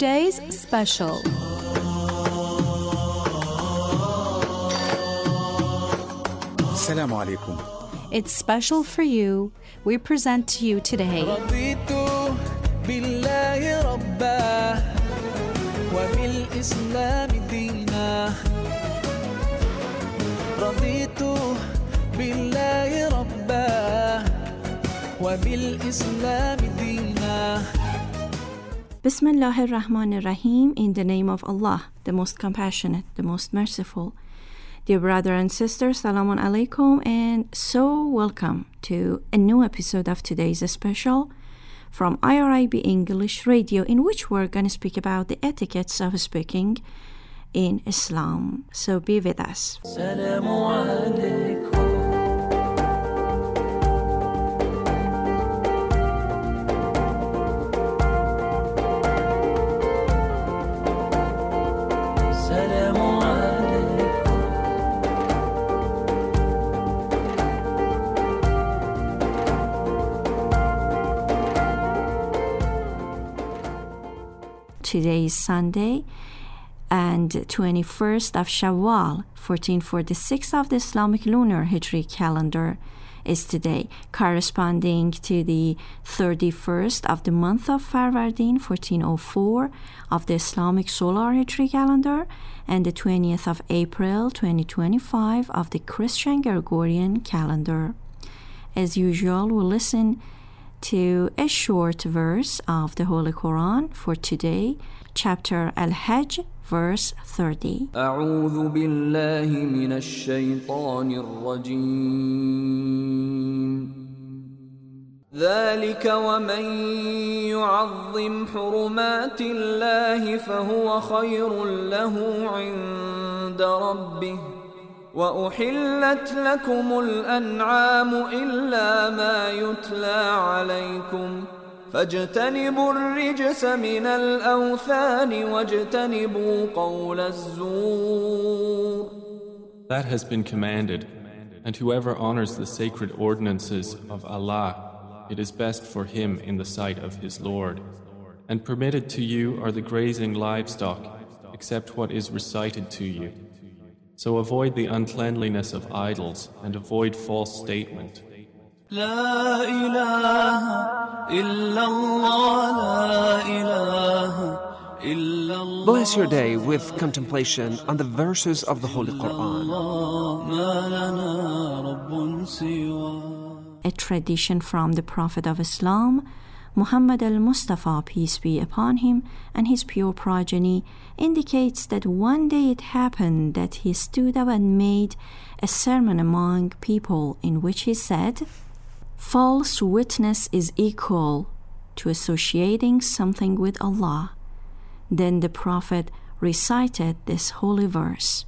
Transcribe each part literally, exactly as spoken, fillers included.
Today's special. Assalamu alaikum. It's special for you. We present to you today Bismillah ar-Rahman ar-Rahim, in the name of Allah, the most compassionate, the most merciful. Dear brother and sisters, Salamun alaikum, and so welcome to a new episode of today's special from I R I B English Radio, in which we're going to speak about the etiquettes of speaking in Islam. So be with us. Salamu alaikum. Today is Sunday and twenty-first of Shawwal, fourteen forty-six of the Islamic lunar Hijri calendar is today, corresponding to the thirty-first of the month of Farvardin, fourteen oh four of the Islamic solar Hijri calendar, and the twentieth of April, twenty twenty-five of the Christian Gregorian calendar. As usual, we'll listen to a short verse of the Holy Quran for today, chapter Al-Hajj, verse thirty. أعوذ بالله من الشيطان الرجيم ذلك ومن يعظم حرمات الله فهو خير له عند ربه وأحلت لكم الأنعام إلا ما يتلى عليكم فاجتنبوا الرجس من الأوثان واجتنبوا قول الزور. That has been commanded, and whoever honors the sacred ordinances of Allah, it is best for him in the sight of his Lord. And permitted to you are the grazing livestock, except what is recited to you. So avoid the uncleanliness of idols and avoid false statement. La ilaha illallah, la ilaha illallah. Bless your day with contemplation on the verses of the Holy Quran. A tradition from the Prophet of Islam, Muhammad al-Mustafa, peace be upon him, and his pure progeny, indicates that one day it happened that he stood up and made a sermon among people in which he said, "False witness is equal to associating something with Allah." Then the Prophet recited this holy verse.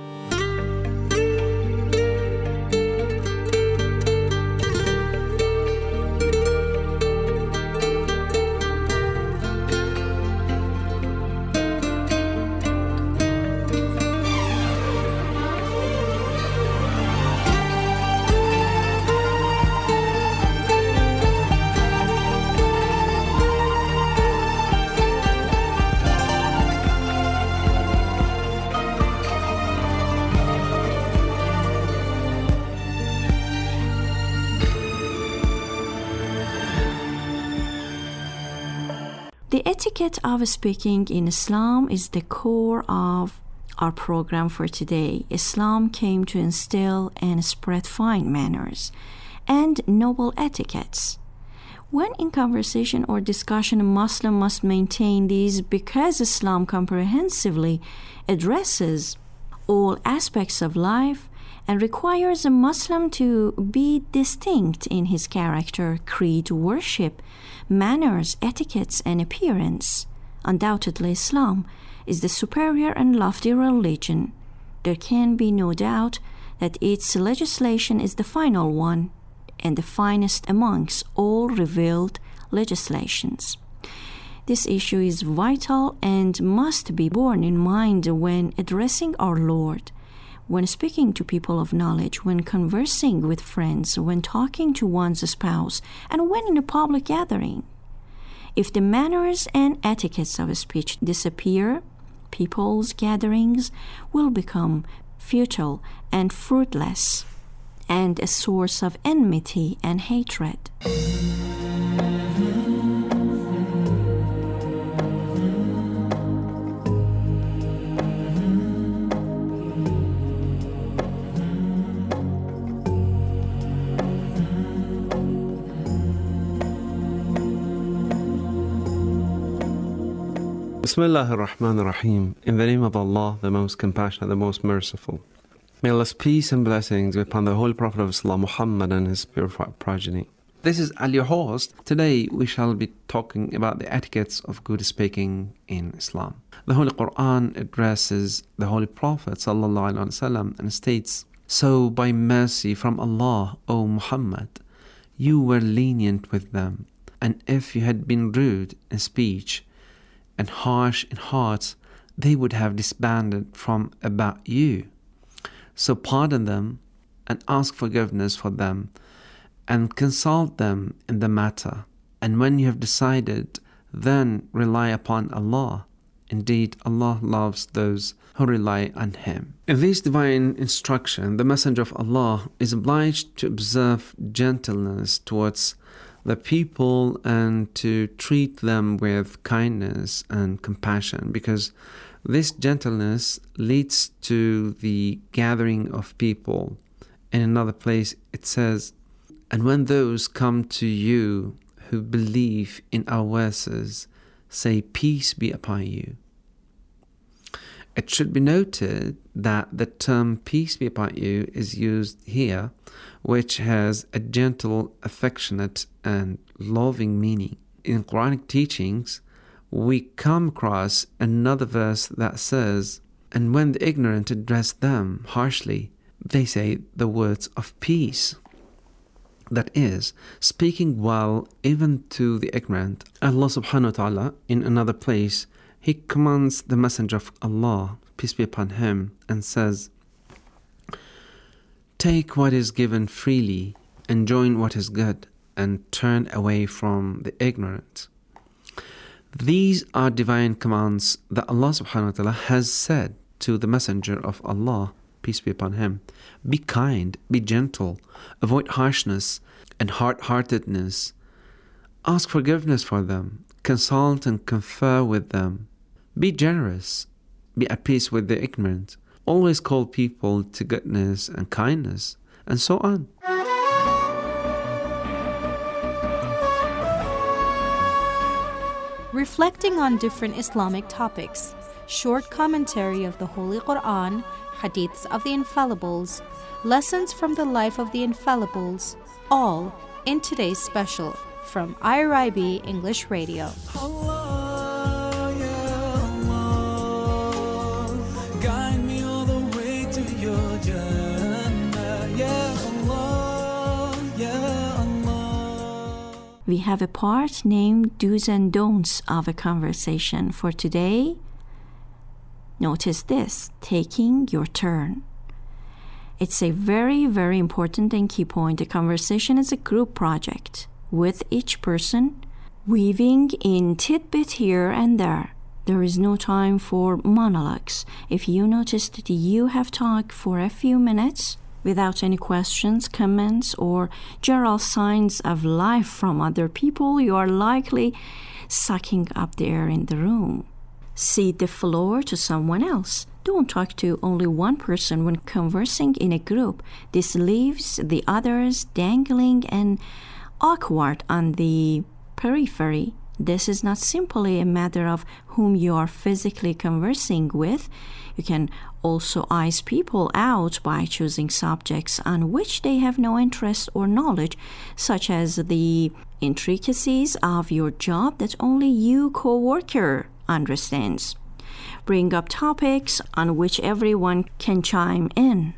The etiquette of speaking in Islam is the core of our program for today. Islam came to instill and spread fine manners and noble etiquettes. When in conversation or discussion, a Muslim must maintain these because Islam comprehensively addresses all aspects of life and requires a Muslim to be distinct in his character, creed, worship, manners, etiquettes, and appearance. Undoubtedly, Islam is the superior and lofty religion. There can be no doubt that its legislation is the final one and the finest amongst all revealed legislations. This issue is vital and must be borne in mind when addressing our Lord, when speaking to people of knowledge, when conversing with friends, when talking to one's spouse, and when in a public gathering. If the manners and etiquettes of speech disappear, people's gatherings will become futile and fruitless, and a source of enmity and hatred. Bismillah ar-Rahman ar-Rahim. In the name of Allah, the most compassionate, the most merciful. May Allah's peace and blessings be upon the Holy Prophet of Islam, Muhammad, and his purified progeny. This is Ali, your host. Today we shall be talking about the etiquettes of good speaking in Islam. The Holy Quran addresses the Holy Prophet sallallahu alaihi wasallam and states, "So by mercy from Allah, O Muhammad, you were lenient with them, and if you had been rude in speech and harsh in heart, they would have disbanded from about you. So pardon them and ask forgiveness for them and consult them in the matter. And when you have decided, then rely upon Allah. Indeed, Allah loves those who rely on Him." In this divine instruction, the Messenger of Allah is obliged to observe gentleness towards the people and to treat them with kindness and compassion, because this gentleness leads to the gathering of people. In another place it says, "And when those come to you who believe in our verses, say peace be upon you." It should be noted that the term peace be upon you is used here, which has a gentle, affectionate, and loving meaning. In Quranic teachings, we come across another verse that says, "And when the ignorant address them harshly, they say the words of peace." That is, speaking well even to the ignorant. Allah subhanahu wa ta'ala, in another place, He commands the Messenger of Allah, peace be upon him, and says, "Take what is given freely, enjoin what is good, and turn away from the ignorant." These are divine commands that Allah subhanahu wa ta'ala has said to the Messenger of Allah, peace be upon him. Be kind, be gentle, avoid harshness and hard-heartedness. Ask forgiveness for them, consult and confer with them. Be generous, be at peace with the ignorant. Always call people to goodness and kindness, and so on. Reflecting on different Islamic topics, short commentary of the Holy Quran, hadiths of the Infallibles, lessons from the life of the Infallibles, all in today's special from I R I B English Radio. Allah, yeah, Allah, guide me all the way to your Jannah, yeah, Allah, yeah, Allah. We have a part named Do's and Don'ts of a conversation for today. Notice this, taking your turn. It's a very, very important and key point. The conversation is a group project, with each person weaving in tidbit here and there. There is no time for monologues. If you notice that you have talked for a few minutes without any questions, comments, or general signs of life from other people, you are likely sucking up the air in the room. Cede the floor to someone else. Don't talk to only one person when conversing in a group. This leaves the others dangling and awkward on the periphery. This is not simply a matter of whom you are physically conversing with. You can also ice people out by choosing subjects on which they have no interest or knowledge, such as the intricacies of your job that only you co-worker understands. Bring up topics on which everyone can chime in.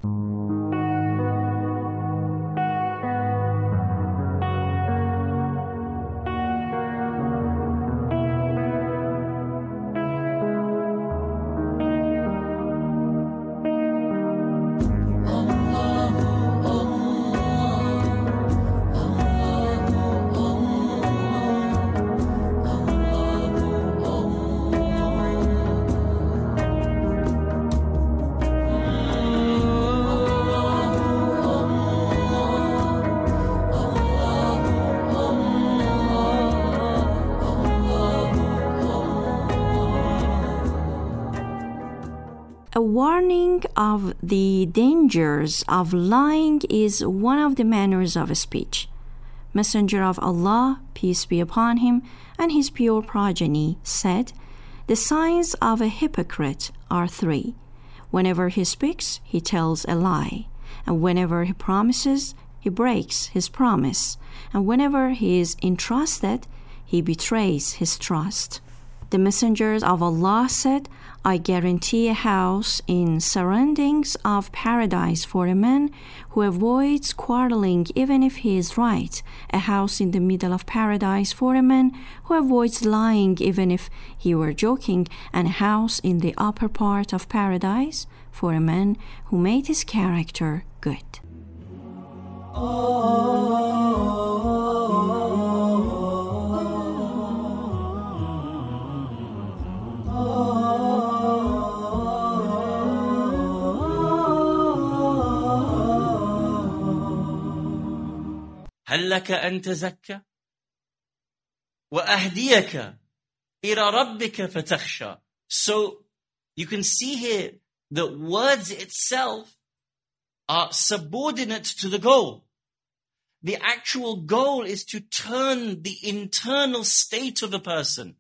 warning of the dangers of lying is one of the manners of speech. Messenger of Allah, peace be upon him, and his pure progeny said, "The signs of a hypocrite are three. Whenever he speaks, he tells a lie, and whenever he promises, he breaks his promise, and whenever he is entrusted, he betrays his trust." The messengers of Allah said, "I guarantee a house in surroundings of paradise for a man who avoids quarreling even if he is right, a house in the middle of paradise for a man who avoids lying even if he were joking, and a house in the upper part of paradise for a man who made his character good." هل لك أن تزكى وأهديك إلى ربك فتخشى. So you can see here that words itself are subordinate to the goal. The actual goal is to turn the internal state of a person.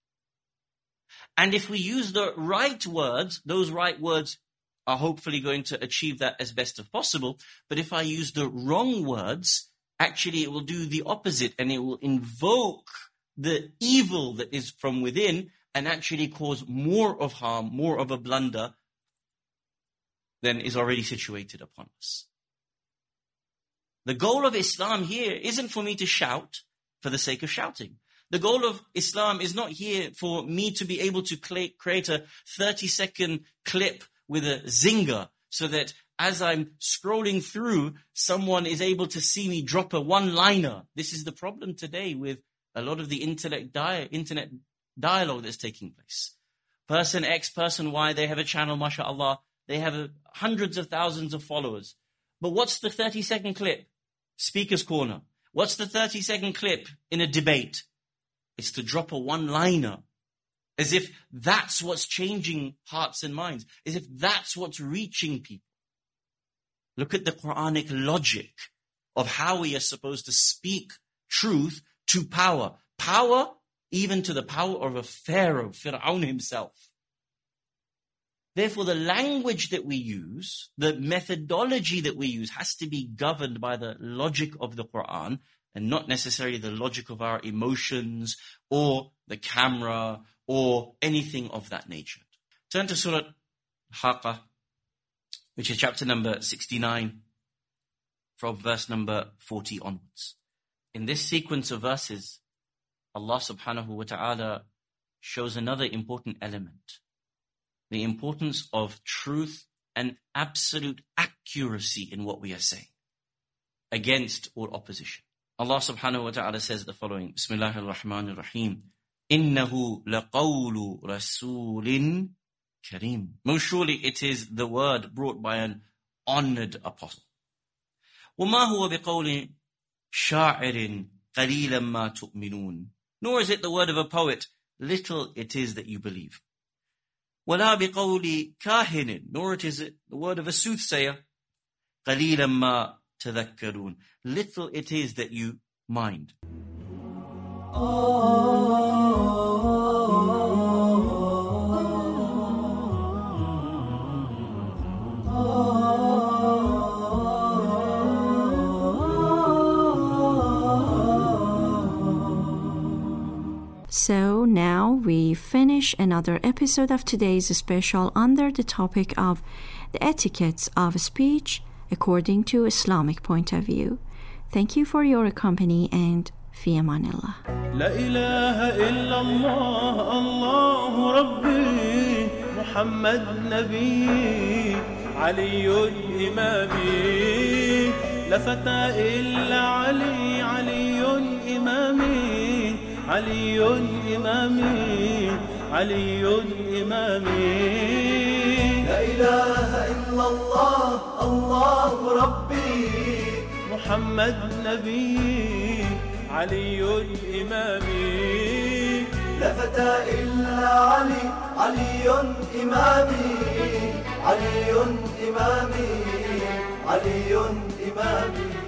And if we use the right words, those right words are hopefully going to achieve that as best as possible. But if I use the wrong words, actually it will do the opposite, and it will invoke the evil that is from within and actually cause more of harm, more of a blunder than is already situated upon us. The goal of Islam here isn't for me to shout for the sake of shouting. The goal of Islam is not here for me to be able to create a thirty second clip with a zinger so that as I'm scrolling through, someone is able to see me drop a one-liner. This is the problem today with a lot of the internet, di- internet dialogue that's taking place. Person X, person Y, they have a channel, mashallah. They have a, hundreds of thousands of followers. But what's the thirty second clip? Speaker's corner. What's the thirty second clip in a debate? It's to drop a one-liner. As if that's what's changing hearts and minds. As if that's what's reaching people. Look at the Quranic logic of how we are supposed to speak truth to power. Power, even to the power of a Pharaoh, Fir'aun himself. Therefore, the language that we use, the methodology that we use has to be governed by the logic of the Quran and not necessarily the logic of our emotions or the camera or anything of that nature. Turn to Surah Haqqah, which is chapter number sixty-nine, from verse number forty onwards. In this sequence of verses, Allah subhanahu wa ta'ala shows another important element. The importance of truth and absolute accuracy in what we are saying against all opposition. Allah subhanahu wa ta'ala says the following, Bismillahir Rahmanir Rahim, Innahu laqawlu rasulin kareem. Most surely it is the word brought by an honored apostle. وَمَا هُوَ بِقَوْلٍ شَاعِرٍ قَلِيلًا مَا تُؤْمِنُونَ. Nor is it the word of a poet, little it is that you believe. وَلَا بِقَوْلِ كَاهِنٍ. Nor it is it the word of a soothsayer, قَلِيلًا مَا تَذَكَّرُونَ. Little it is that you mind. So now we finish another episode of today's special under the topic of the etiquettes of speech according to Islamic point of view. Thank you for your company and في أمان الله. لا إله إلا الله الله ربي محمد نبي علي إمامي لا فتى إلا علي علي إمامي علي إمامي علي إمامي لا إله إلا الله الله ربي محمد نبي علي إمامي لا فتى إلا علي علي إمامي علي إمامي علي إمامي